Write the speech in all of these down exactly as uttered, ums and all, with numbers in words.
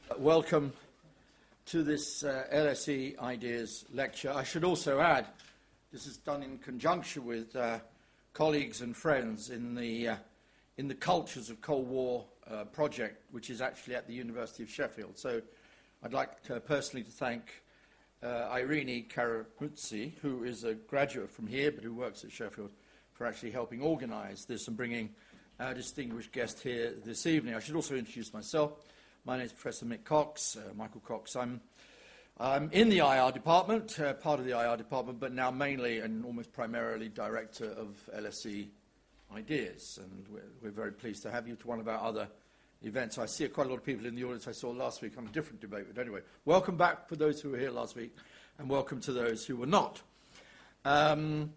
Welcome to this uh, L S E Ideas lecture. I should also add, this is done in conjunction with uh, colleagues and friends in the, uh, in the Cultures of Cold War uh, project, which is actually at the University of Sheffield. So I'd like to, personally to thank uh, Irene Karamuzzi, who is a graduate from here but who works at Sheffield, for actually helping organise this and bringing our distinguished guest here this evening. I should also introduce myself. My name is Professor Mick Cox, uh, Michael Cox. I'm, I'm in the I R department, uh, part of the I R department, but now mainly and almost primarily director of L S E Ideas. And we're, we're very pleased to have you to one of our other events. I see quite a lot of people in the audience I saw last week on a different debate. But anyway, welcome back for those who were here last week, and welcome to those who were not. Um,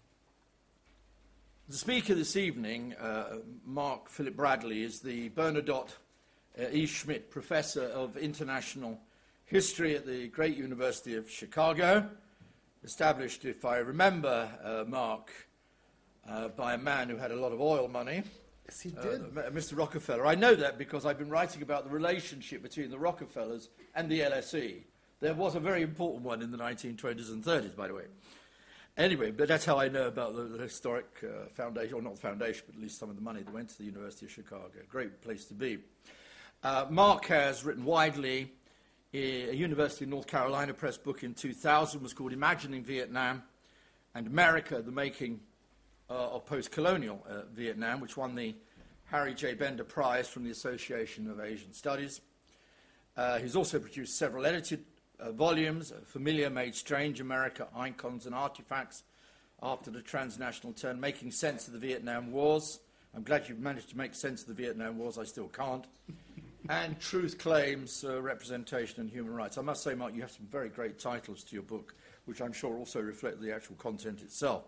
the speaker this evening, uh, Mark Philip Bradley, is the Bernadotte Uh, E. Schmidt Professor of International History at the Great University of Chicago, established, if I remember, uh, Mark, uh, by a man who had a lot of oil money. Yes, he did. Uh, Mister Rockefeller. I know that because I've been writing about the relationship between the Rockefellers and the L S E. There was a very important one in the nineteen twenties and thirties, by the way. Anyway, but that's how I know about the, the historic uh, foundation, or not foundation, but at least some of the money that went to the University of Chicago. Great place to be. Uh, Mark has written widely. A University of North Carolina Press book in two thousand was called Imagining Vietnam and America, the Making uh, of Post-Colonial uh, Vietnam, which won the Harry J. Bender Prize from the Association of Asian Studies. Uh, he's also produced several edited uh, volumes, uh, Familiar Made Strange, America, Icons and Artifacts After the Transnational Turn, Making Sense of the Vietnam Wars. I'm glad you've managed to make sense of the Vietnam Wars. I still can't. And Truth Claims, uh, Representation and Human Rights. I must say, Mark, you have some very great titles to your book, which I'm sure also reflect the actual content itself.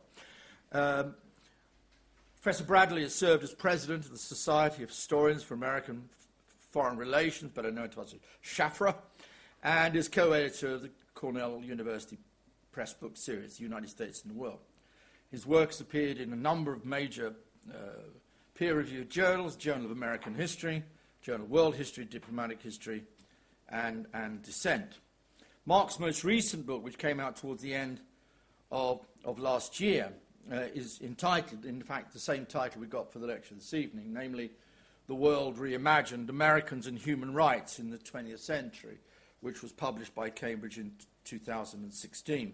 Um, Professor Bradley has served as president of the Society of Historians for American F- Foreign Relations, better known to us as SHAFRA, and is co-editor of the Cornell University Press Book Series, The United States and the World. His work has appeared in a number of major uh, peer-reviewed journals, Journal of American History, Journal of World History, Diplomatic History, and, and Dissent. Mark's most recent book, which came out towards the end of, of last year, uh, is entitled, in fact, the same title we got for the lecture this evening, namely The World Reimagined, Americans and Human Rights in the twentieth Century, which was published by Cambridge in two thousand sixteen.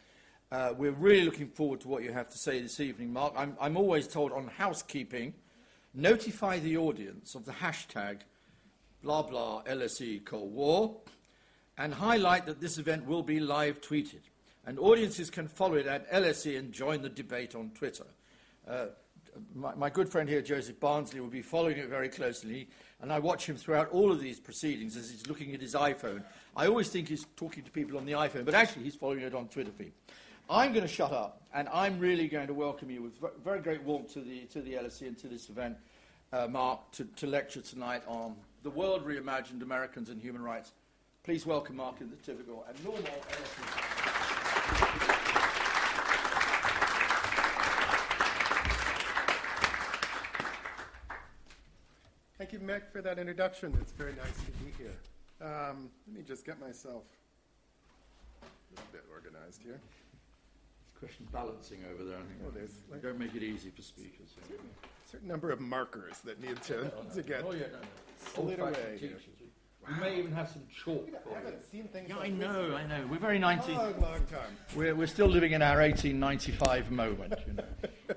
Uh, we're really looking forward to what you have to say this evening, Mark. I'm, I'm always told on housekeeping, notify the audience of the hashtag blah blah L S E Cold War and highlight that this event will be live tweeted. And audiences can follow it at L S E and join the debate on Twitter. Uh, my, my good friend here, Joseph Barnsley, will be following it very closely, and I watch him throughout all of these proceedings as he's looking at his iPhone. I always think he's talking to people on the iPhone, but actually he's following it on Twitter feed. I'm going to shut up, and I'm really going to welcome you with very great warmth to the, to the L S E and to this event, uh, Mark, to, to lecture tonight on The World Reimagined, Americans and Human Rights. Please welcome Mark in the typical and normal L S E. Thank you, Mick, for that introduction. It's very nice to be here. Um, let me just get myself a little bit organized here. Question balancing over there. I think. Oh, there's like don't make it easy for speakers. Certain, certain number of markers that need to, oh, no. to get oh, yeah, no, no. slid away. Teachers. We wow. may even have some chalk. I haven't seen things yeah, like I know, this I know. We're very nineteen. Long, long time. We're we're still living in our eighteen ninety-five moment. You know.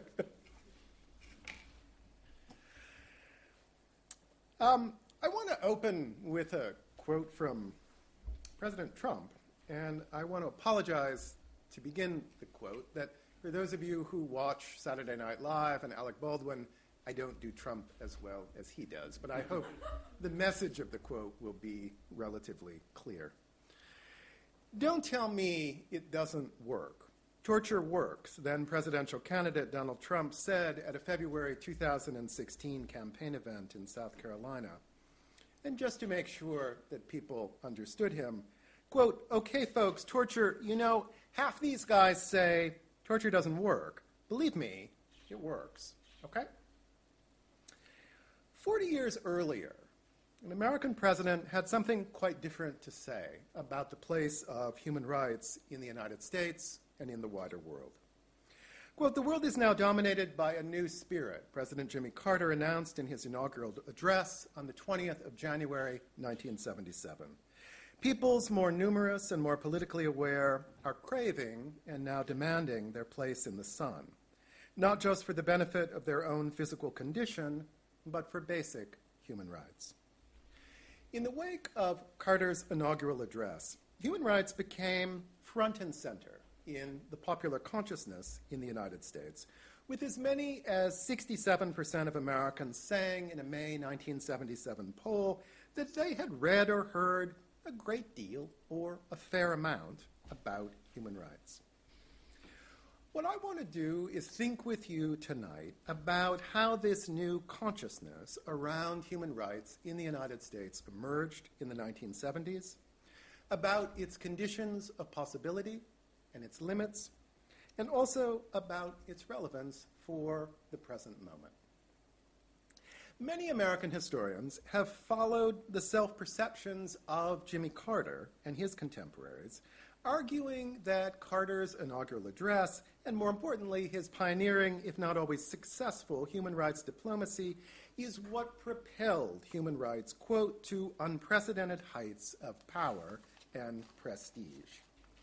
um, I want to open with a quote from President Trump, and I want to apologize to begin the quote that for those of you who watch Saturday Night Live and Alec Baldwin, I don't do Trump as well as he does, but I hope the message of the quote will be relatively clear. Don't tell me it doesn't work. Torture works, then presidential candidate Donald Trump said at a February two thousand sixteen campaign event in South Carolina. And just to make sure that people understood him, quote, okay, folks, torture, you know, half these guys say torture doesn't work. Believe me, it works, okay? Forty years earlier, an American president had something quite different to say about the place of human rights in the United States and in the wider world. Quote, "The world is now dominated by a new spirit," President Jimmy Carter announced in his inaugural address on the twentieth of January, nineteen seventy-seven. "Peoples more numerous and more politically aware are craving and now demanding their place in the sun, not just for the benefit of their own physical condition, but for basic human rights." In the wake of Carter's inaugural address, human rights became front and center in the popular consciousness in the United States, with as many as sixty-seven percent of Americans saying in a May nineteen seventy-seven poll that they had read or heard a great deal or a fair amount about human rights. What I want to do is think with you tonight about how this new consciousness around human rights in the United States emerged in the nineteen seventies, about its conditions of possibility and its limits, and also about its relevance for the present moment. Many American historians have followed the self-perceptions of Jimmy Carter and his contemporaries, arguing that Carter's inaugural address, and more importantly, his pioneering, if not always successful, human rights diplomacy, is what propelled human rights, quote, to unprecedented heights of power and prestige.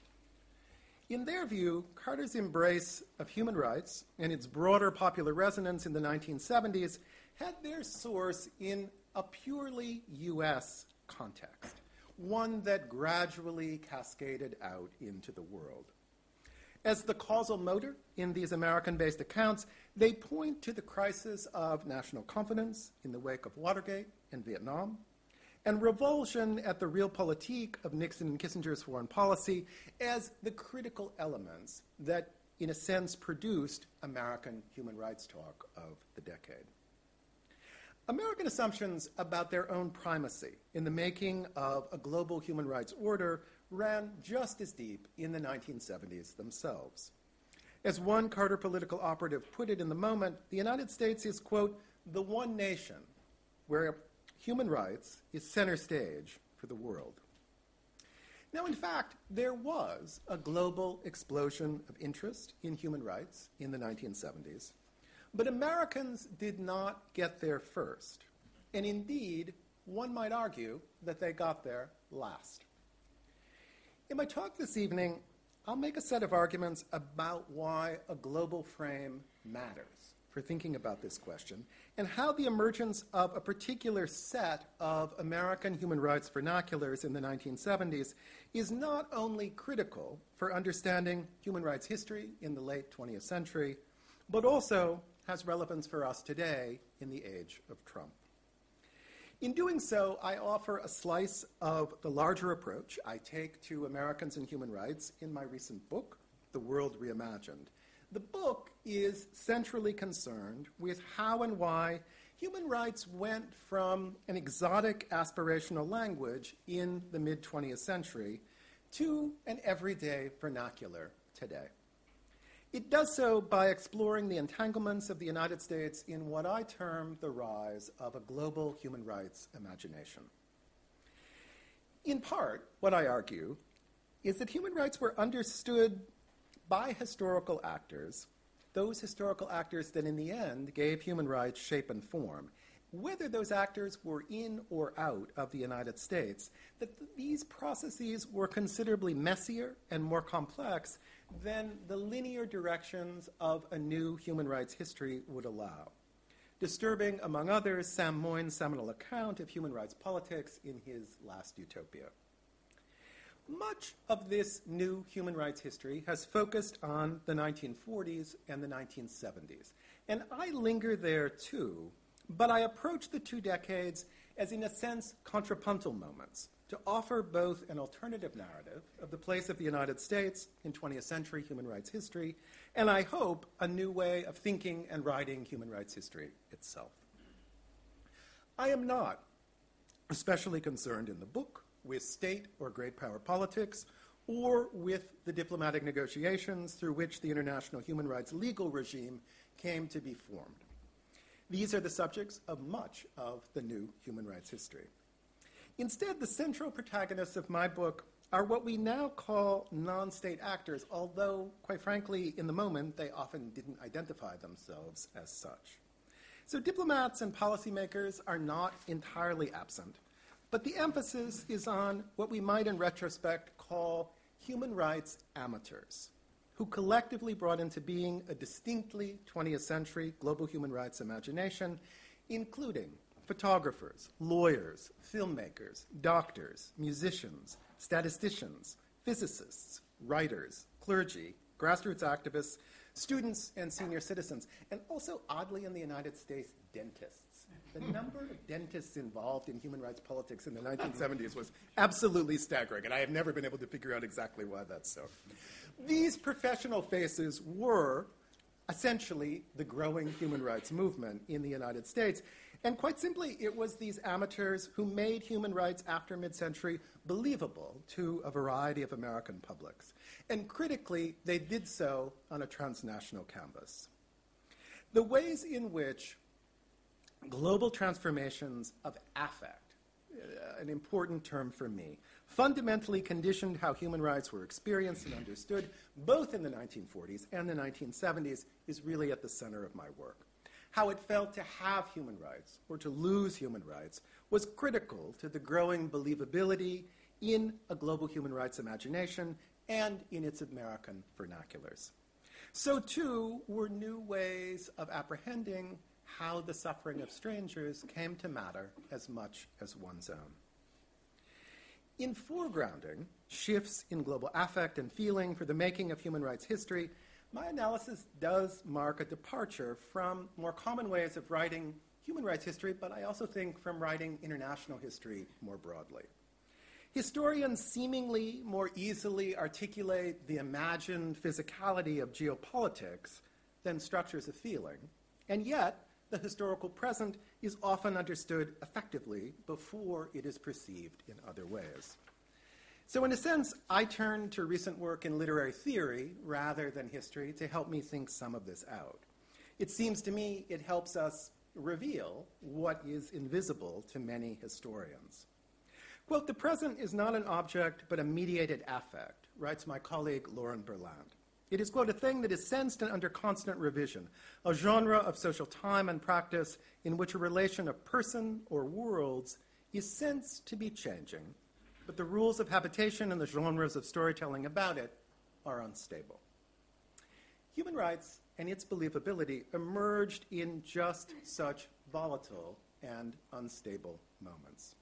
In their view, Carter's embrace of human rights and its broader popular resonance in the nineteen seventies had their source in a purely U S context, one that gradually cascaded out into the world. As the causal motor in these American-based accounts, they point to the crisis of national confidence in the wake of Watergate and Vietnam, and revulsion at the realpolitik of Nixon and Kissinger's foreign policy as the critical elements that, in a sense, produced American human rights talk of the decade. American assumptions about their own primacy in the making of a global human rights order ran just as deep in the nineteen seventies themselves. As one Carter political operative put it in the moment, the United States is, quote, "the one nation where human rights is center stage for the world." Now, in fact, there was a global explosion of interest in human rights in the nineteen seventies, but Americans did not get there first. And indeed, one might argue that they got there last. In my talk this evening, I'll make a set of arguments about why a global frame matters for thinking about this question, and how the emergence of a particular set of American human rights vernaculars in the nineteen seventies is not only critical for understanding human rights history in the late twentieth century, but also has relevance for us today in the age of Trump. In doing so, I offer a slice of the larger approach I take to Americans and human rights in my recent book, The World Reimagined. The book is centrally concerned with how and why human rights went from an exotic aspirational language in the mid-twentieth century to an everyday vernacular today. It does so by exploring the entanglements of the United States in what I term the rise of a global human rights imagination. In part, what I argue is that human rights were understood by historical actors, those historical actors that in the end gave human rights shape and form, whether those actors were in or out of the United States, that th- these processes were considerably messier and more complex than the linear directions of a new human rights history would allow. Disturbing, among others, Sam Moyn's seminal account of human rights politics in his Last Utopia. Much of this new human rights history has focused on the nineteen forties and the nineteen seventies, and I linger there too, but I approach the two decades as, in a sense, contrapuntal moments to offer both an alternative narrative of the place of the United States in twentieth century human rights history, and I hope a new way of thinking and writing human rights history itself. I am not especially concerned in the book with state or great power politics, or with the diplomatic negotiations through which the international human rights legal regime came to be formed. These are the subjects of much of the new human rights history. Instead, the central protagonists of my book are what we now call non-state actors, although, quite frankly, in the moment, they often didn't identify themselves as such. So diplomats and policymakers are not entirely absent, but the emphasis is on what we might in retrospect call human rights amateurs, who collectively brought into being a distinctly twentieth century global human rights imagination, including photographers, lawyers, filmmakers, doctors, musicians, statisticians, physicists, writers, clergy, grassroots activists, students, and senior citizens, and also, oddly, in the United States, dentists. The number of dentists involved in human rights politics in the nineteen seventies was absolutely staggering, and I have never been able to figure out exactly why that's so. These professional faces were essentially the growing human rights movement in the United States. And quite simply, it was these amateurs who made human rights after mid-century believable to a variety of American publics. And critically, they did so on a transnational canvas. The ways in which global transformations of affect, uh, an important term for me, fundamentally conditioned how human rights were experienced and understood, both in the nineteen forties and the nineteen seventies, is really at the center of my work. How it felt to have human rights or to lose human rights was critical to the growing believability in a global human rights imagination and in its American vernaculars. So, too, were new ways of apprehending how the suffering of strangers came to matter as much as one's own. In foregrounding shifts in global affect and feeling for the making of human rights history, my analysis does mark a departure from more common ways of writing human rights history, but I also think from writing international history more broadly. Historians seemingly more easily articulate the imagined physicality of geopolitics than structures of feeling, and yet the historical present is often understood effectively before it is perceived in other ways. So in a sense, I turn to recent work in literary theory rather than history to help me think some of this out. It seems to me it helps us reveal what is invisible to many historians. Quote, "The present is not an object but a mediated affect," writes my colleague Lauren Berland. "It is, quote, a thing that is sensed and under constant revision, a genre of social time and practice in which a relation of person or worlds is sensed to be changing, but the rules of habitation and the genres of storytelling about it are unstable." Human rights and its believability emerged in just such volatile and unstable moments.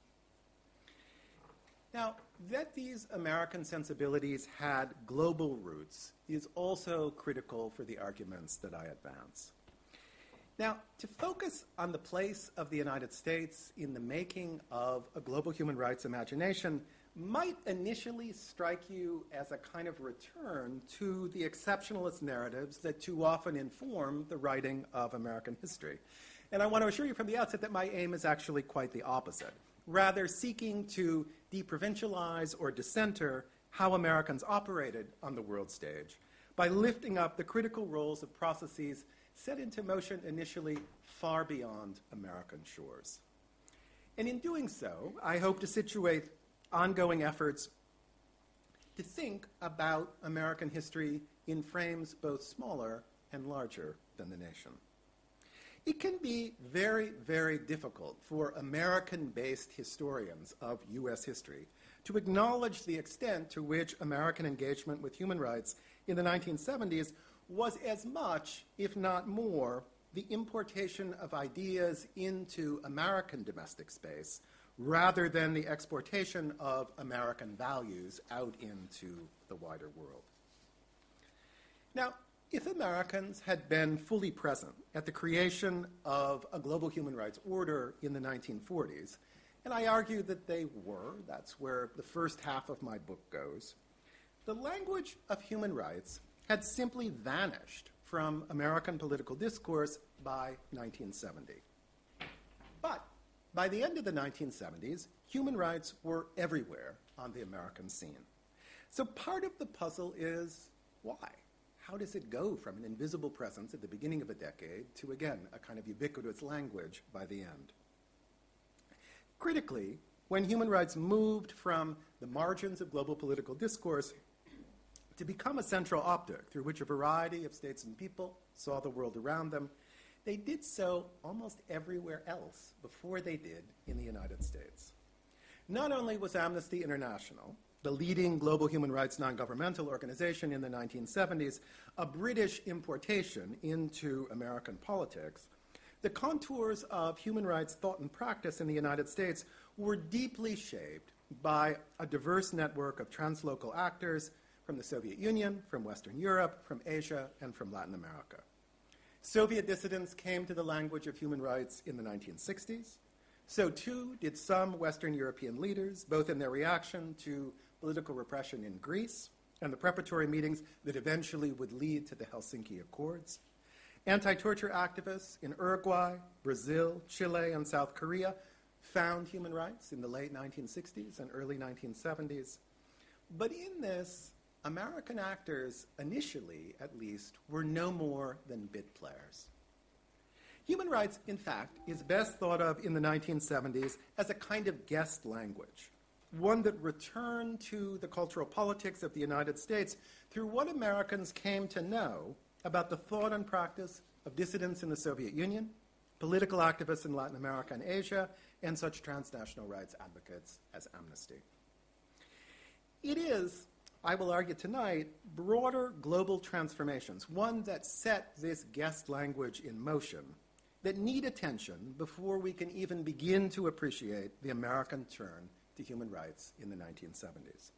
Now, that these American sensibilities had global roots is also critical for the arguments that I advance. Now, to focus on the place of the United States in the making of a global human rights imagination might initially strike you as a kind of return to the exceptionalist narratives that too often inform the writing of American history. And I want to assure you from the outset that my aim is actually quite the opposite, rather seeking to deprovincialize or decenter how Americans operated on the world stage by lifting up the critical roles of processes set into motion initially far beyond American shores. And in doing so, I hope to situate ongoing efforts to think about American history in frames both smaller and larger than the nation. It can be very, very difficult for American-based historians of U S history to acknowledge the extent to which American engagement with human rights in the nineteen seventies was as much, if not more, the importation of ideas into American domestic space rather than the exportation of American values out into the wider world. Now, if Americans had been fully present at the creation of a global human rights order in the nineteen forties, and I argue that they were, that's where the first half of my book goes, the language of human rights had simply vanished from American political discourse by nineteen seventy. But by the end of the nineteen seventies, human rights were everywhere on the American scene. So part of the puzzle is why? How does it go from an invisible presence at the beginning of a decade to, again, a kind of ubiquitous language by the end? Critically, when human rights moved from the margins of global political discourse to become a central optic through which a variety of states and people saw the world around them, they did so almost everywhere else before they did in the United States. Not only was Amnesty International, the leading global human rights non-governmental organization in the nineteen seventies, a British importation into American politics, the contours of human rights thought and practice in the United States were deeply shaped by a diverse network of translocal actors from the Soviet Union, from Western Europe, from Asia, and from Latin America. Soviet dissidents came to the language of human rights in the nineteen sixties. So too did some Western European leaders, both in their reaction to political repression in Greece and the preparatory meetings that eventually would lead to the Helsinki Accords. Anti-torture activists in Uruguay, Brazil, Chile, and South Korea found human rights in the late nineteen sixties and early nineteen seventies. But in this, American actors, initially at least, were no more than bit players. Human rights, in fact, is best thought of in the nineteen seventies as a kind of guest language, one that returned to the cultural politics of the United States through what Americans came to know about the thought and practice of dissidents in the Soviet Union, political activists in Latin America and Asia, and such transnational rights advocates as Amnesty. It is, I will argue tonight, broader global transformations, one that set this guest language in motion, that need attention before we can even begin to appreciate the American turn to human rights in the nineteen seventies.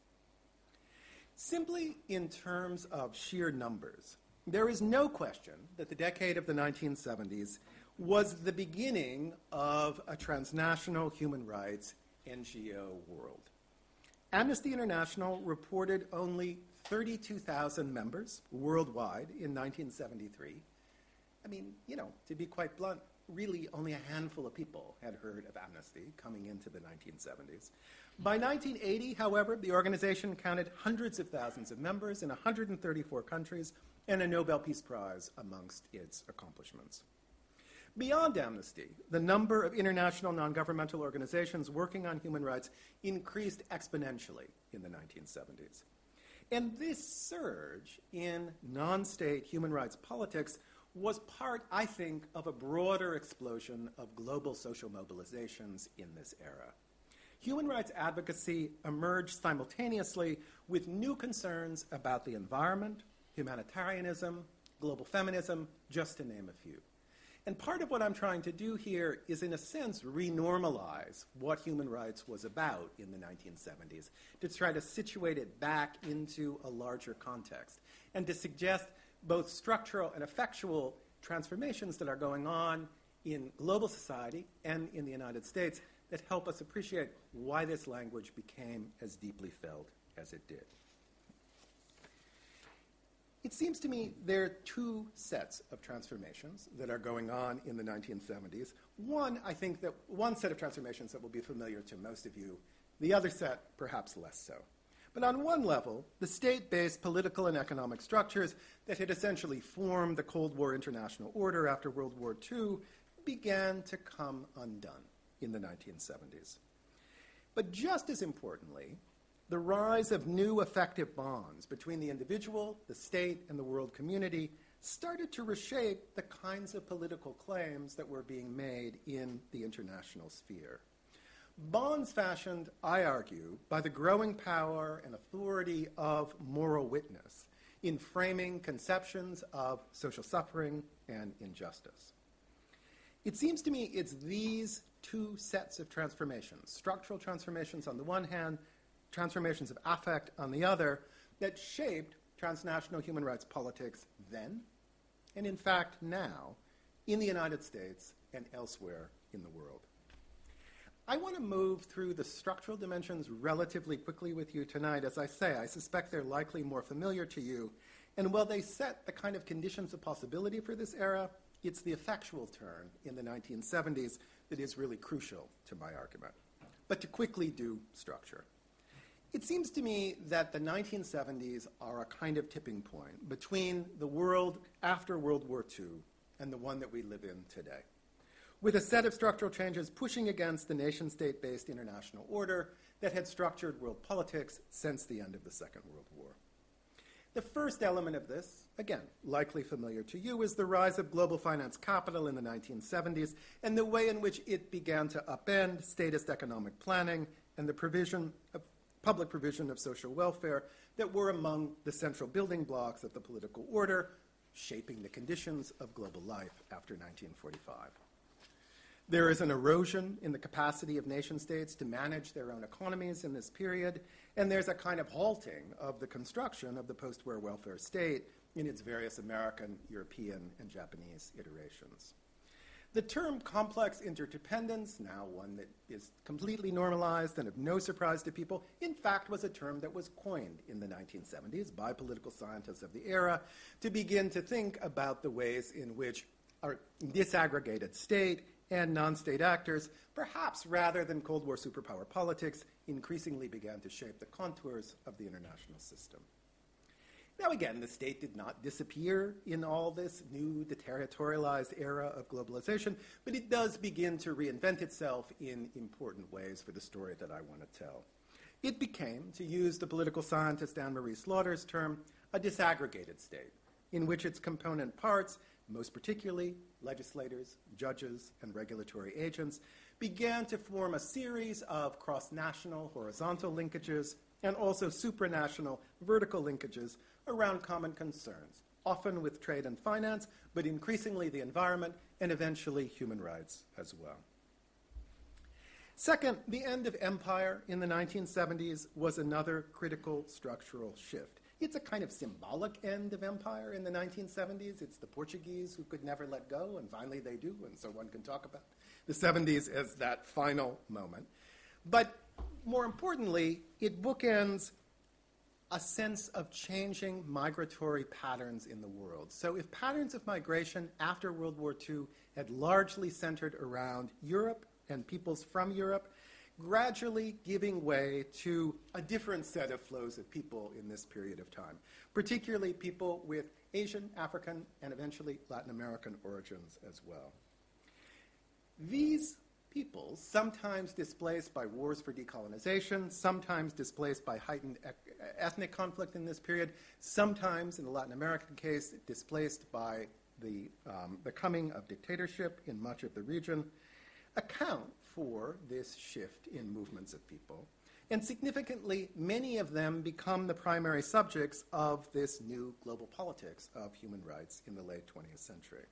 Simply in terms of sheer numbers, there is no question that the decade of the nineteen seventies was the beginning of a transnational human rights N G O world. Amnesty International reported only thirty-two thousand members worldwide in nineteen seventy-three. I mean, you know, to be quite blunt, really only a handful of people had heard of Amnesty coming into the nineteen seventies. By nineteen eighty, however, the organization counted hundreds of thousands of members in one hundred thirty-four countries and a Nobel Peace Prize amongst its accomplishments. Beyond Amnesty, the number of international non-governmental organizations working on human rights increased exponentially in the nineteen seventies. And this surge in non-state human rights politics was part, I think, of a broader explosion of global social mobilizations in this era. Human rights advocacy emerged simultaneously with new concerns about the environment, humanitarianism, global feminism, just to name a few. And part of what I'm trying to do here is, in a sense, renormalize what human rights was about in the nineteen seventies, to try to situate it back into a larger context, and to suggest both structural and effectual transformations that are going on in global society and in the United States that help us appreciate why this language became as deeply felt as it did. It seems to me there are two sets of transformations that are going on in the nineteen seventies. One, I think that one set of transformations that will be familiar to most of you, the other set perhaps less so. But on one level, the state-based political and economic structures that had essentially formed the Cold War international order after World War Two began to come undone in the nineteen seventies. But just as importantly, the rise of new effective bonds between the individual, the state, and the world community started to reshape the kinds of political claims that were being made in the international sphere. Bonds fashioned, I argue, by the growing power and authority of moral witness in framing conceptions of social suffering and injustice. It seems to me it's these two sets of transformations, structural transformations on the one hand, transformations of affect on the other, that shaped transnational human rights politics then, and in fact now, in the United States and elsewhere in the world. I want to move through the structural dimensions relatively quickly with you tonight. As I say, I suspect they're likely more familiar to you. And while they set the kind of conditions of possibility for this era, it's the effectual turn in the nineteen seventies that is really crucial to my argument. But to quickly do structure. It seems to me that the nineteen seventies are a kind of tipping point between the world after World War Two and the one that we live in today. with a set of structural changes pushing against the nation-state-based international order that had structured world politics since the end of the Second World War. The first element of this, again, likely familiar to you, is the rise of global finance capital in the nineteen seventies and the way in which it began to upend statist economic planning and the provision of public provision of social welfare that were among the central building blocks of the political order, shaping the conditions of global life after nineteen forty-five. There is an erosion in the capacity of nation-states to manage their own economies in this period, and there's a kind of halting of the construction of the post-war welfare state in its various American, European, and Japanese iterations. The term complex interdependence, now one that is completely normalized and of no surprise to people, in fact was a term that was coined in the nineteen seventies by political scientists of the era to begin to think about the ways in which our disaggregated state and non-state actors, perhaps rather than Cold War superpower politics, increasingly began to shape the contours of the international system. Now again, the state did not disappear in all this new deterritorialized era of globalization, but it does begin to reinvent itself in important ways for the story that I want to tell. It became, to use the political scientist Anne-Marie Slaughter's term, a disaggregated state, in which its component parts, most particularly legislators, judges, and regulatory agents, began to form a series of cross-national horizontal linkages and also supranational vertical linkages around common concerns, often with trade and finance, but increasingly the environment and eventually human rights as well. Second, the end of empire in the nineteen seventies was another critical structural shift. It's a kind of symbolic end of empire in the nineteen seventies. It's the Portuguese who could never let go, and finally they do, and so one can talk about the seventies as that final moment. But more importantly, it bookends a sense of changing migratory patterns in the world. So if patterns of migration after World War Two had largely centered around Europe and peoples from Europe, gradually giving way to a different set of flows of people in this period of time, particularly people with Asian, African, and eventually Latin American origins as well. These peoples, sometimes displaced by wars for decolonization, sometimes displaced by heightened e- ethnic conflict in this period, sometimes, in the Latin American case, displaced by the, um, the coming of dictatorship in much of the region, account for this shift in movements of people. And significantly, many of them become the primary subjects of this new global politics of human rights in the late twentieth century.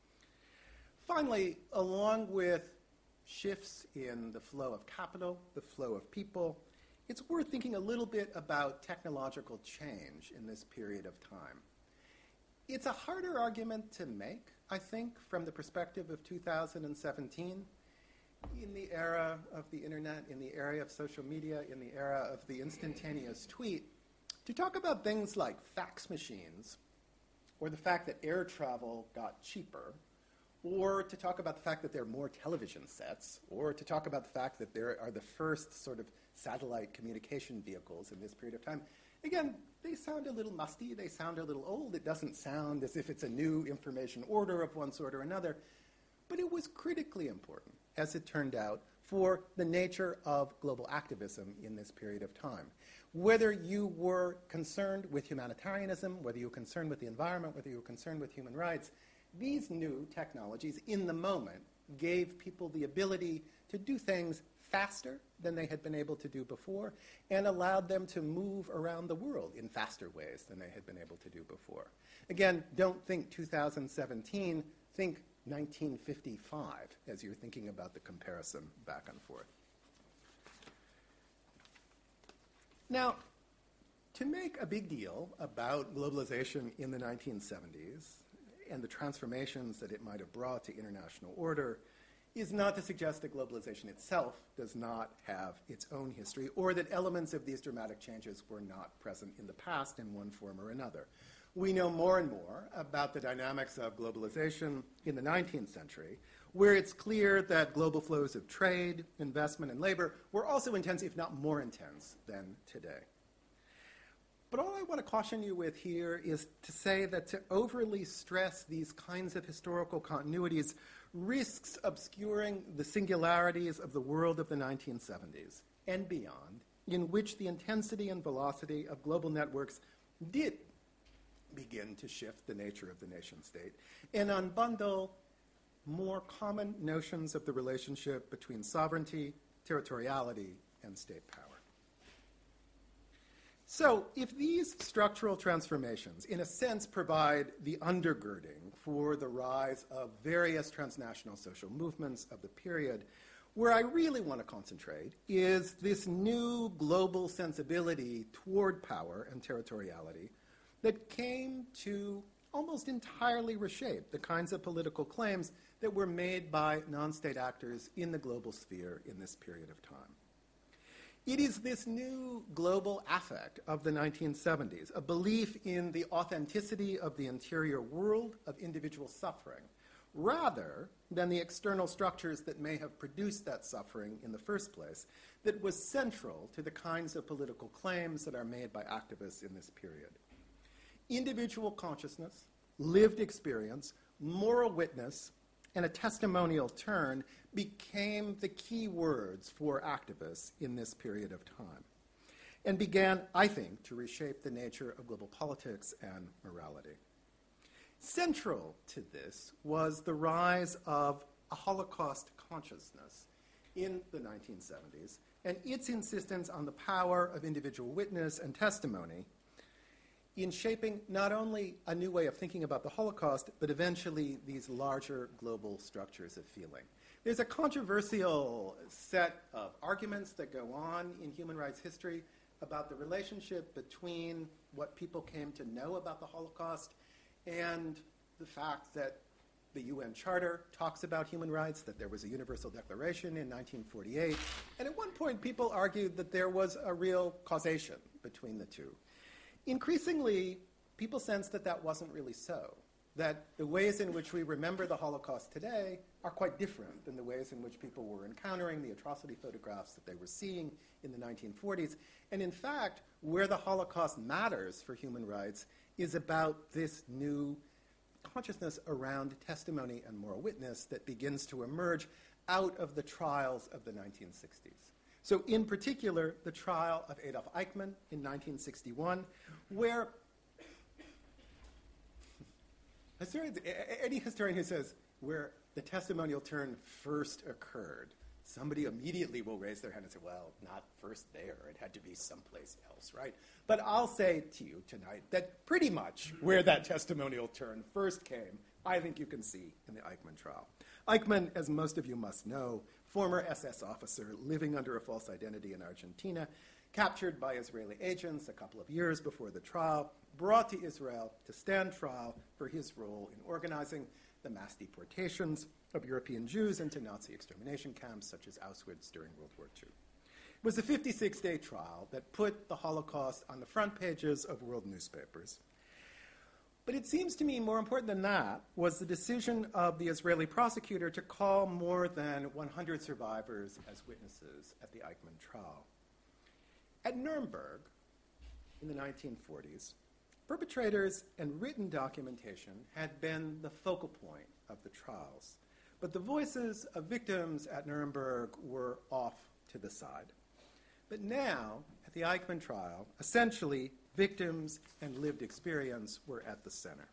Finally, along with shifts in the flow of capital, the flow of people, it's worth thinking a little bit about technological change in this period of time. It's a harder argument to make, I think, from the perspective of two thousand seventeen. In the era of the internet, in the era of social media, in the era of the instantaneous tweet, to talk about things like fax machines, or the fact that air travel got cheaper, or to talk about the fact that there are more television sets, or to talk about the fact that there are the first sort of satellite communication vehicles in this period of time. Again, they sound a little musty, they sound a little old. It doesn't sound as if it's a new information order of one sort or another. But it was critically important, as it turned out, for the nature of global activism in this period of time. Whether you were concerned with humanitarianism, whether you were concerned with the environment, whether you were concerned with human rights, these new technologies in the moment gave people the ability to do things faster than they had been able to do before and allowed them to move around the world in faster ways than they had been able to do before. Again, don't think two thousand seventeen, think nineteen fifty-five as you're thinking about the comparison back and forth. Now, to make a big deal about globalization in the nineteen seventies and the transformations that it might have brought to international order is not to suggest that globalization itself does not have its own history or that elements of these dramatic changes were not present in the past in one form or another. We know more and more about the dynamics of globalization in the nineteenth century, where it's clear that global flows of trade, investment, and labor were also intense, if not more intense, than today. But all I want to caution you with here is to say that to overly stress these kinds of historical continuities risks obscuring the singularities of the world of the nineteen seventies and beyond, in which the intensity and velocity of global networks did begin to shift the nature of the nation-state and unbundle more common notions of the relationship between sovereignty, territoriality, and state power. So, if these structural transformations, in a sense, provide the undergirding for the rise of various transnational social movements of the period, where I really want to concentrate is this new global sensibility toward power and territoriality that came to almost entirely reshape the kinds of political claims that were made by non-state actors in the global sphere in this period of time. It is this new global affect of the nineteen seventies, a belief in the authenticity of the interior world of individual suffering, rather than the external structures that may have produced that suffering in the first place, that was central to the kinds of political claims that are made by activists in this period. Individual consciousness, lived experience, moral witness, and a testimonial turn became the key words for activists in this period of time, and began, I think, to reshape the nature of global politics and morality. Central to this was the rise of a Holocaust consciousness in the nineteen seventies, and its insistence on the power of individual witness and testimony in shaping not only a new way of thinking about the Holocaust, but eventually these larger global structures of feeling. There's a controversial set of arguments that go on in human rights history about the relationship between what people came to know about the Holocaust and the fact that the U N Charter talks about human rights, that there was a Universal Declaration in nineteen forty-eight, and at one point people argued that there was a real causation between the two. Increasingly, people sense that that wasn't really so, that the ways in which we remember the Holocaust today are quite different than the ways in which people were encountering the atrocity photographs that they were seeing in the nineteen forties. And in fact, where the Holocaust matters for human rights is about this new consciousness around testimony and moral witness that begins to emerge out of the trials of the nineteen sixties. So in particular, the trial of Adolf Eichmann in nineteen sixty-one, where historians, any historian who says where the testimonial turn first occurred, somebody immediately will raise their hand and say, well, not first there. It had to be someplace else, right? But I'll say to you tonight that pretty much where that testimonial turn first came, I think you can see in the Eichmann trial. Eichmann, as most of you must know, former S S officer living under a false identity in Argentina, captured by Israeli agents a couple of years before the trial, brought to Israel to stand trial for his role in organizing the mass deportations of European Jews into Nazi extermination camps such as Auschwitz during World War Two. It was a fifty-six day trial that put the Holocaust on the front pages of world newspapers. But it seems to me more important than that was the decision of the Israeli prosecutor to call more than one hundred survivors as witnesses at the Eichmann trial. At Nuremberg, in the nineteen forties, perpetrators and written documentation had been the focal point of the trials, but the voices of victims at Nuremberg were off to the side. But now, at the Eichmann trial, essentially, victims and lived experience were at the center.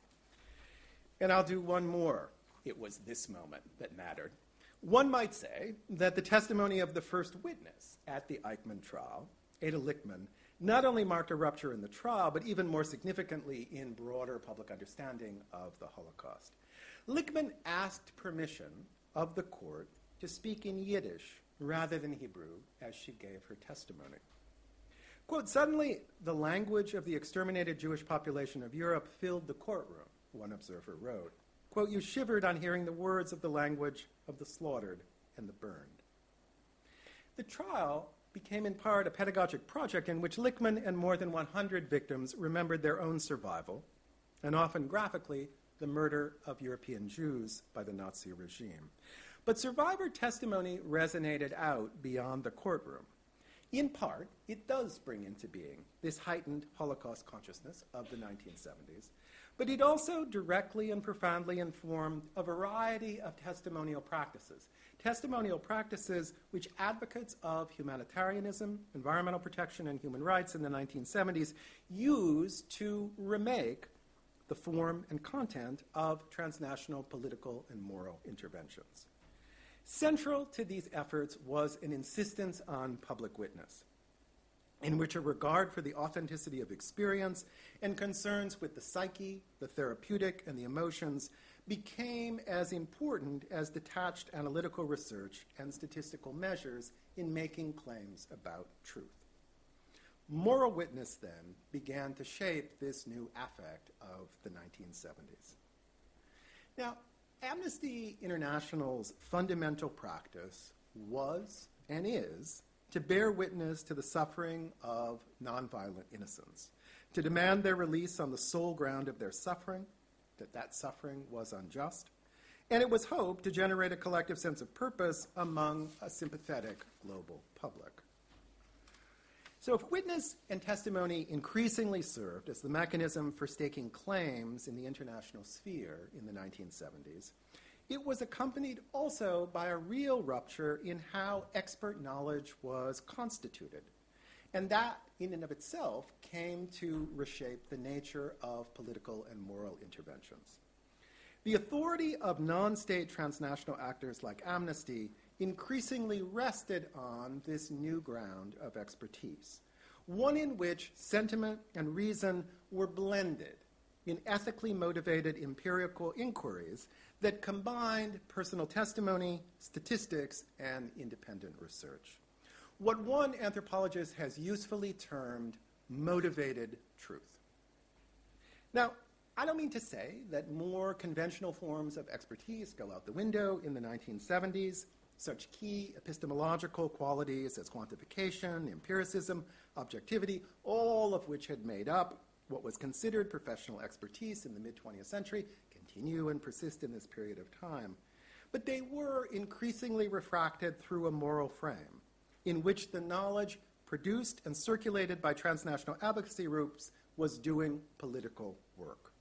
And I'll do one more. It was this moment that mattered. One might say that the testimony of the first witness at the Eichmann trial, Ada Lichtman, not only marked a rupture in the trial, but even more significantly in broader public understanding of the Holocaust. Lichtman asked permission of the court to speak in Yiddish rather than Hebrew as she gave her testimony. Quote, suddenly the language of the exterminated Jewish population of Europe filled the courtroom, one observer wrote. Quote, you shivered on hearing the words of the language of the slaughtered and the burned. The trial became in part a pedagogic project in which Lichtman and more than one hundred victims remembered their own survival, and often graphically, the murder of European Jews by the Nazi regime. But survivor testimony resonated out beyond the courtroom. In part, it does bring into being this heightened Holocaust consciousness of the nineteen seventies, but it also directly and profoundly informed a variety of testimonial practices. Testimonial practices which advocates of humanitarianism, environmental protection, and human rights in the nineteen seventies used to remake the form and content of transnational political and moral interventions. Central to these efforts was an insistence on public witness, in which a regard for the authenticity of experience and concerns with the psyche, the therapeutic, and the emotions became as important as detached analytical research and statistical measures in making claims about truth. Moral witness, then, began to shape this new affect of the nineteen seventies. Now, Amnesty International's fundamental practice was and is to bear witness to the suffering of nonviolent innocents, to demand their release on the sole ground of their suffering, that that suffering was unjust, and it was hoped to generate a collective sense of purpose among a sympathetic global public. So if witness and testimony increasingly served as the mechanism for staking claims in the international sphere in the nineteen seventies, it was accompanied also by a real rupture in how expert knowledge was constituted. And that, in and of itself, came to reshape the nature of political and moral interventions. The authority of non-state transnational actors like Amnesty increasingly rested on this new ground of expertise, one in which sentiment and reason were blended in ethically motivated empirical inquiries that combined personal testimony, statistics, and independent research. What one anthropologist has usefully termed motivated truth. Now, I don't mean to say that more conventional forms of expertise go out the window in the nineteen seventies. Such key epistemological qualities as quantification, empiricism, objectivity, all of which had made up what was considered professional expertise in the mid-twentieth century, continue and persist in this period of time. But they were increasingly refracted through a moral frame in which the knowledge produced and circulated by transnational advocacy groups was doing political work.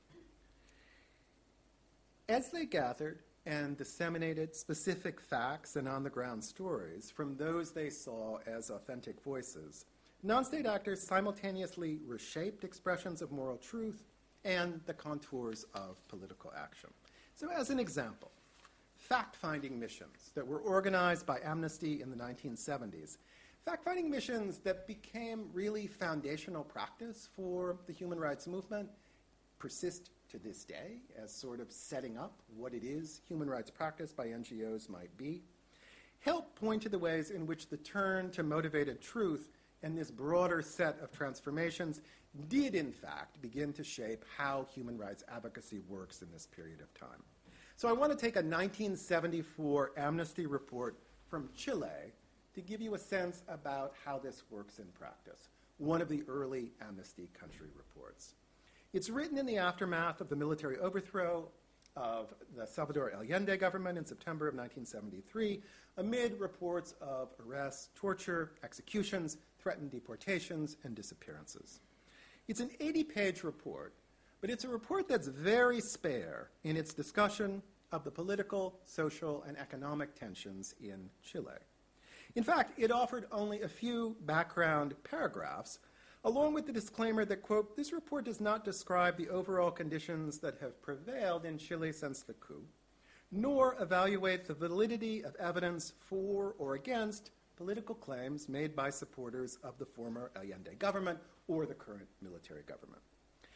As they gathered and disseminated specific facts and on-the-ground stories from those they saw as authentic voices, non-state actors simultaneously reshaped expressions of moral truth and the contours of political action. So as an example, fact-finding missions that were organized by Amnesty in the nineteen seventies, fact-finding missions that became really foundational practice for the human rights movement, persist to this day as sort of setting up what it is human rights practice by N G Os might be, help point to the ways in which the turn to motivated truth and this broader set of transformations did, in fact, begin to shape how human rights advocacy works in this period of time. So I want to take a nineteen seventy-four Amnesty report from Chile to give you a sense about how this works in practice, one of the early Amnesty country reports. It's written in the aftermath of the military overthrow of the Salvador Allende government in September of nineteen seventy-three, amid reports of arrests, torture, executions, threatened deportations, and disappearances. It's an eighty-page report, but it's a report that's very spare in its discussion of the political, social, and economic tensions in Chile. In fact, it offered only a few background paragraphs, along with the disclaimer that, quote, this report does not describe the overall conditions that have prevailed in Chile since the coup, nor evaluate the validity of evidence for or against political claims made by supporters of the former Allende government or the current military government.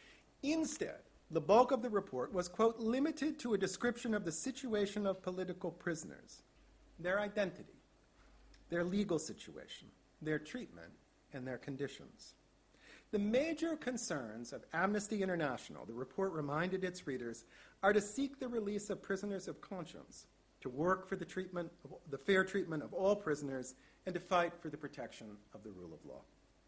Instead, the bulk of the report was, quote, limited to a description of the situation of political prisoners, their identity, their legal situation, their treatment, and their conditions. The major concerns of Amnesty International, the report reminded its readers, are to seek the release of prisoners of conscience, to work for the treatment of, the fair treatment of all prisoners, and to fight for the protection of the rule of law.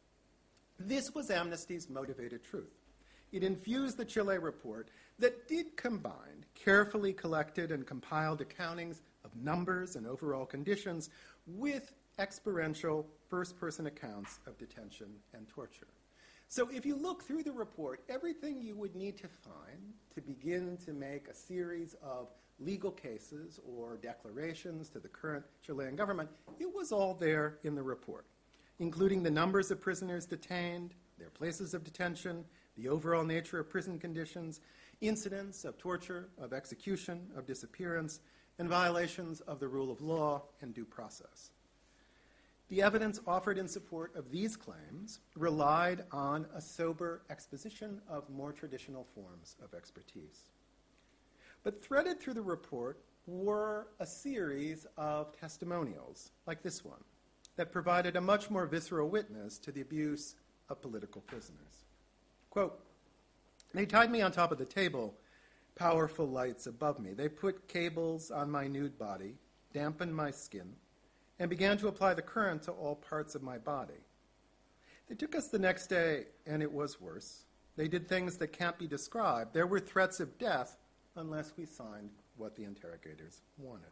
This was Amnesty's motivated truth. It infused the Chile report that did combine carefully collected and compiled accountings of numbers and overall conditions with experiential first-person accounts of detention and torture. So if you look through the report, everything you would need to find to begin to make a series of legal cases or declarations to the current Chilean government, it was all there in the report, including the numbers of prisoners detained, their places of detention, the overall nature of prison conditions, incidents of torture, of execution, of disappearance, and violations of the rule of law and due process. The evidence offered in support of these claims relied on a sober exposition of more traditional forms of expertise. But threaded through the report were a series of testimonials, like this one, that provided a much more visceral witness to the abuse of political prisoners. Quote, "They tied me on top of the table, powerful lights above me. They put cables on my nude body, dampened my skin, and began to apply the current to all parts of my body. They took us the next day, and it was worse. They did things that can't be described. There were threats of death unless we signed what the interrogators wanted."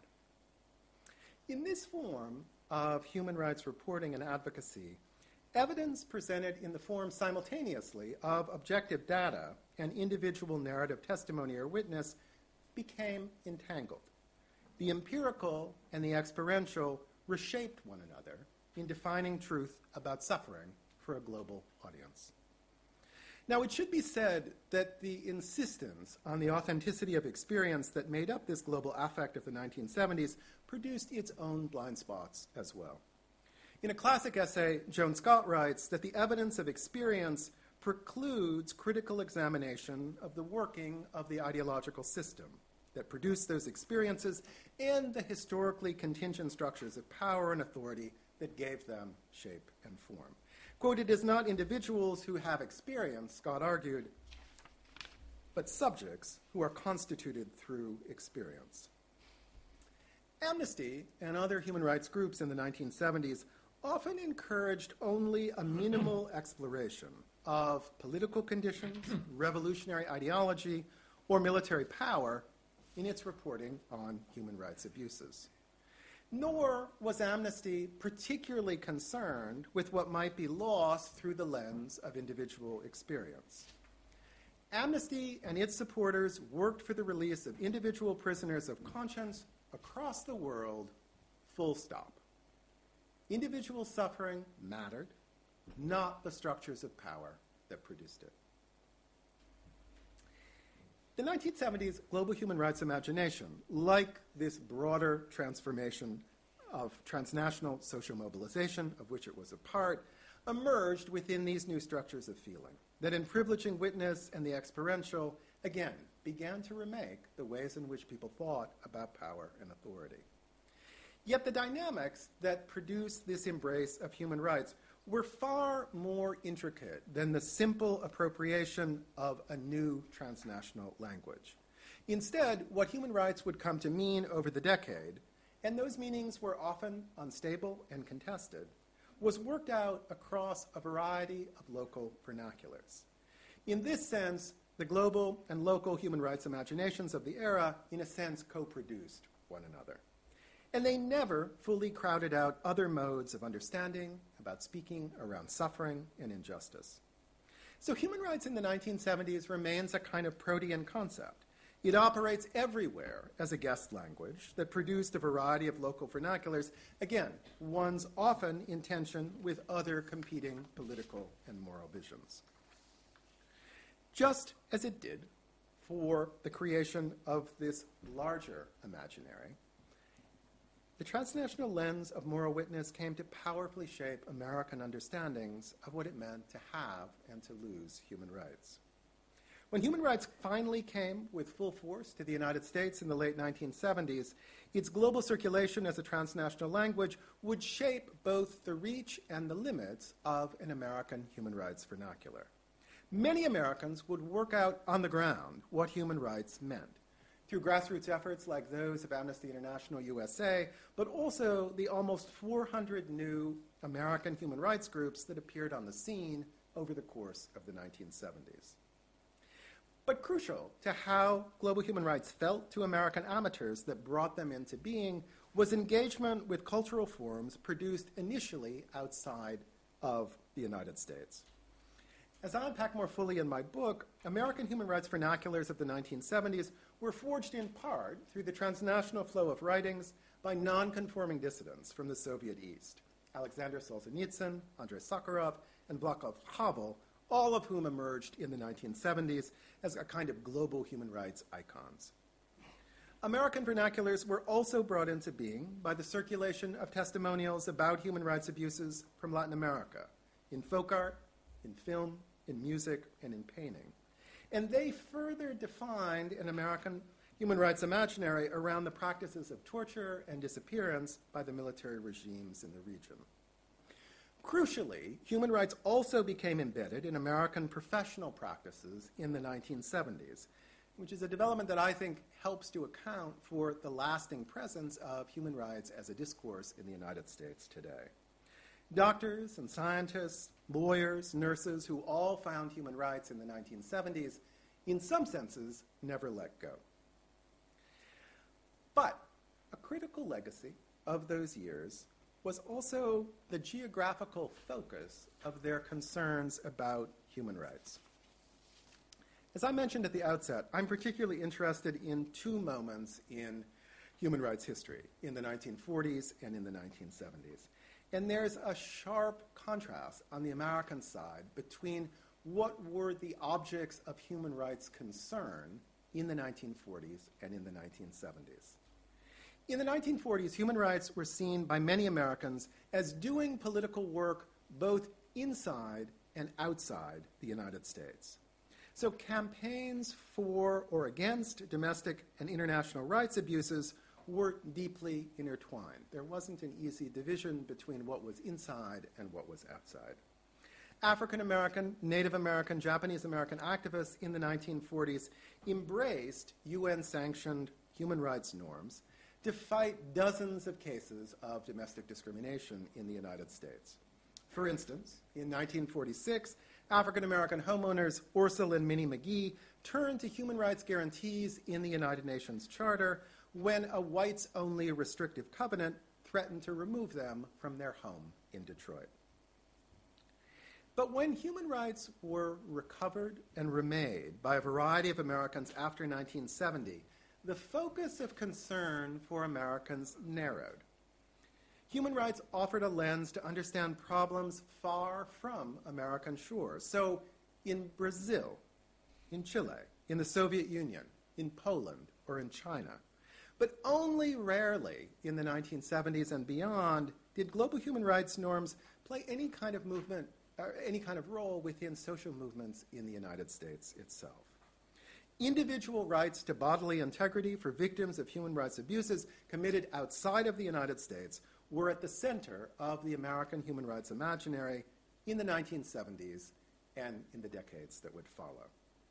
In this form of human rights reporting and advocacy, evidence presented in the form simultaneously of objective data and individual narrative testimony or witness became entangled. The empirical and the experiential reshaped one another in defining truth about suffering for a global audience. Now, it should be said that the insistence on the authenticity of experience that made up this global affect of the nineteen seventies produced its own blind spots as well. In a classic essay, Joan Scott writes that the evidence of experience precludes critical examination of the working of the ideological system that produced those experiences and the historically contingent structures of power and authority that gave them shape and form. Quote, "It is not individuals who have experience," Scott argued, "but subjects who are constituted through experience." Amnesty and other human rights groups in the nineteen seventies often encouraged only a minimal exploration of political conditions, revolutionary ideology, or military power in its reporting on human rights abuses. Nor was Amnesty particularly concerned with what might be lost through the lens of individual experience. Amnesty and its supporters worked for the release of individual prisoners of conscience across the world, full stop. Individual suffering mattered, not the structures of power that produced it. The nineteen seventies global human rights imagination, like this broader transformation of transnational social mobilization, of which it was a part, emerged within these new structures of feeling that in privileging witness and the experiential, again, began to remake the ways in which people thought about power and authority. Yet the dynamics that produced this embrace of human rights were far more intricate than the simple appropriation of a new transnational language. Instead, what human rights would come to mean over the decade, and those meanings were often unstable and contested, was worked out across a variety of local vernaculars. In this sense, the global and local human rights imaginations of the era, in a sense, co-produced one another. And they never fully crowded out other modes of understanding about speaking around suffering and injustice. So human rights in the nineteen seventies remains a kind of protean concept. It operates everywhere as a guest language that produced a variety of local vernaculars, again, ones often in tension with other competing political and moral visions. Just as it did for the creation of this larger imaginary, the transnational lens of moral witness came to powerfully shape American understandings of what it meant to have and to lose human rights. When human rights finally came with full force to the United States in the late nineteen seventies, its global circulation as a transnational language would shape both the reach and the limits of an American human rights vernacular. Many Americans would work out on the ground what human rights meant, through grassroots efforts like those of Amnesty International U S A, but also the almost four hundred new American human rights groups that appeared on the scene over the course of the nineteen seventies. But crucial to how global human rights felt to American amateurs that brought them into being was engagement with cultural forms produced initially outside of the United States. As I unpack more fully in my book, American human rights vernaculars of the nineteen seventies were forged in part through the transnational flow of writings by non-conforming dissidents from the Soviet East, Alexander Solzhenitsyn, Andrei Sakharov, and Václav Havel, all of whom emerged in the nineteen seventies as a kind of global human rights icons. American vernaculars were also brought into being by the circulation of testimonials about human rights abuses from Latin America, in folk art, in film, in music, and in painting. And they further defined an American human rights imaginary around the practices of torture and disappearance by the military regimes in the region. Crucially, human rights also became embedded in American professional practices in the nineteen seventies, which is a development that I think helps to account for the lasting presence of human rights as a discourse in the United States today. Doctors and scientists, lawyers, nurses, who all found human rights in the nineteen seventies, in some senses, never let go. But a critical legacy of those years was also the geographical focus of their concerns about human rights. As I mentioned at the outset, I'm particularly interested in two moments in human rights history, in the nineteen forties and in the nineteen seventies. And there's a sharp contrast on the American side between what were the objects of human rights concern in the nineteen forties and in the nineteen seventies. In the nineteen forties, human rights were seen by many Americans as doing political work both inside and outside the United States. So campaigns for or against domestic and international rights abuses were deeply intertwined. There wasn't an easy division between what was inside and what was outside. African American, Native American, Japanese American activists in the nineteen forties embraced U N-sanctioned human rights norms to fight dozens of cases of domestic discrimination in the United States. For instance, in nineteen forty-six, African-American homeowners Ursula and Minnie McGee turned to human rights guarantees in the United Nations Charter when a whites-only restrictive covenant threatened to remove them from their home in Detroit. But when human rights were recovered and remade by a variety of Americans after nineteen seventy, the focus of concern for Americans narrowed. Human rights offered a lens to understand problems far from American shores. So in Brazil, in Chile, in the Soviet Union, in Poland, or in China. But only rarely in the nineteen seventies and beyond did global human rights norms play any kind of movement, or any kind of role within social movements in the United States itself. Individual rights to bodily integrity for victims of human rights abuses committed outside of the United States were at the center of the American human rights imaginary in the nineteen seventies and in the decades that would follow.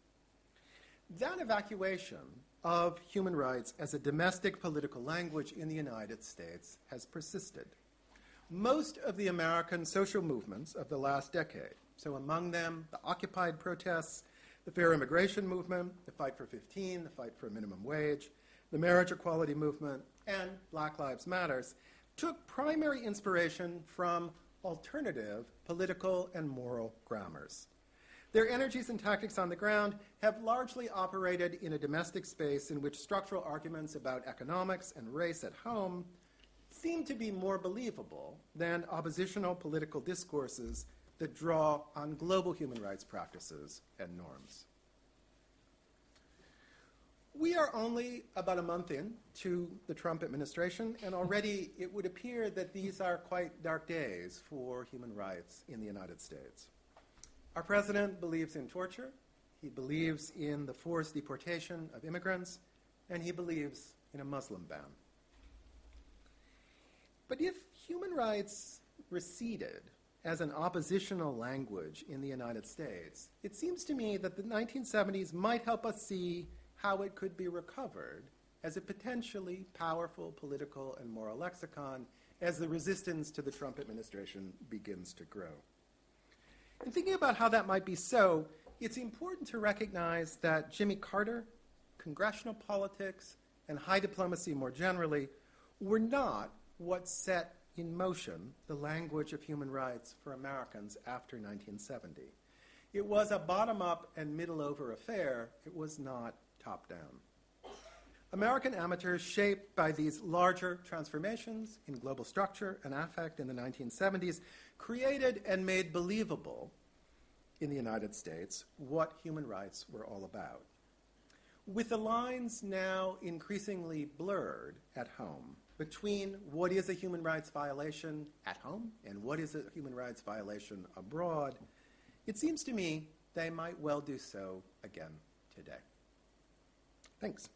That evacuation of human rights as a domestic political language in the United States has persisted. Most of the American social movements of the last decade, so among them the Occupy protests, the fair immigration movement, the Fight for fifteen, the Fight for a minimum wage, the marriage equality movement, and Black Lives Matter, took primary inspiration from alternative political and moral grammars. Their energies and tactics on the ground have largely operated in a domestic space in which structural arguments about economics and race at home seem to be more believable than oppositional political discourses that draw on global human rights practices and norms. We are only about a month in to the Trump administration, and already it would appear that these are quite dark days for human rights in the United States. Our president believes in torture, he believes in the forced deportation of immigrants, and he believes in a Muslim ban. But if human rights receded as an oppositional language in the United States, it seems to me that the nineteen seventies might help us see how it could be recovered as a potentially powerful political and moral lexicon as the resistance to the Trump administration begins to grow. In thinking about how that might be so, it's important to recognize that Jimmy Carter, congressional politics, and high diplomacy more generally were not what set in motion the language of human rights for Americans after nineteen seventy. It was a bottom-up and middle-over affair. It was not top-down. American amateurs, shaped by these larger transformations in global structure and affect in the nineteen seventies, created and made believable in the United States what human rights were all about. With the lines now increasingly blurred at home between what is a human rights violation at home and what is a human rights violation abroad, it seems to me they might well do so again today. Thanks.